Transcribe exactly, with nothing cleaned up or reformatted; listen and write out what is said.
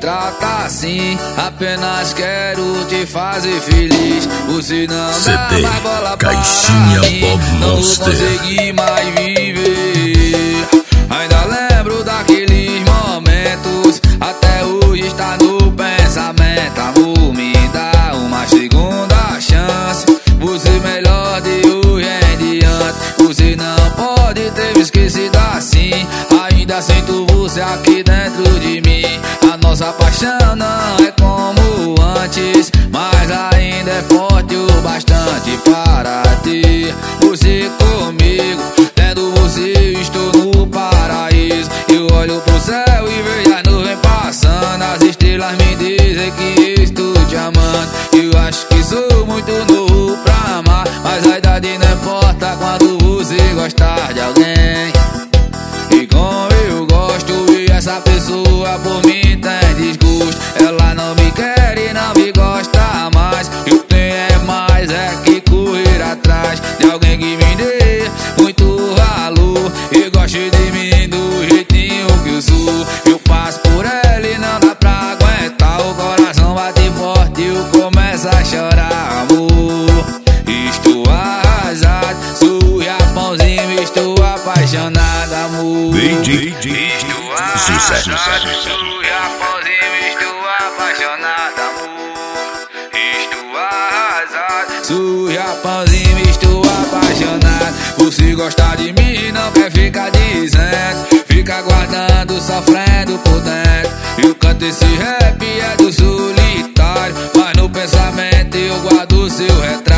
trata assim, apenas quero te fazer feliz. Você não C dá D, mais bola Caixinha para mim, Bob não Monster. vou conseguir mais viver. Ainda lembro daqueles momentos, até hoje está no pensamento. Amor, me dá uma segunda chance, você melhor de hoje em diante. Você não pode ter me esquecido assim, ainda sinto você aqui dentro de mim. A nossa paixão não é como antes, mas ainda é forte o bastante para ter você comigo. Tendo você estou no paraíso. Eu olho pro céu e vejo as nuvens passando, as estrelas me dizem que estou te amando. Eu acho que sou muito novo pra amar, mas a idade não importa quando você gostar de alguém. E como eu gosto, e essa pessoa por mim tem desgosto. Ela não me quer e não me gosta mais. Eu tenho é mais é que correr atrás de alguém que me dê muito valor e goste de mim do jeitinho que eu sou. Eu passo por ela e não dá pra aguentar, o coração bate forte e eu começo a chorar, amor. Estou arrasado, sou Japãozinho, estou apaixonado, amor. D J Estou Sucesso. arrasado, sou Japãozinho, estou apaixonado, amor. Estou arrasado, sou Japãozinho, estou apaixonado. Você gosta de mim, não quer ficar dizendo, fica guardando, sofrendo por dentro. Eu canto esse rap, é do solitário, mas no pensamento eu guardo seu retrato.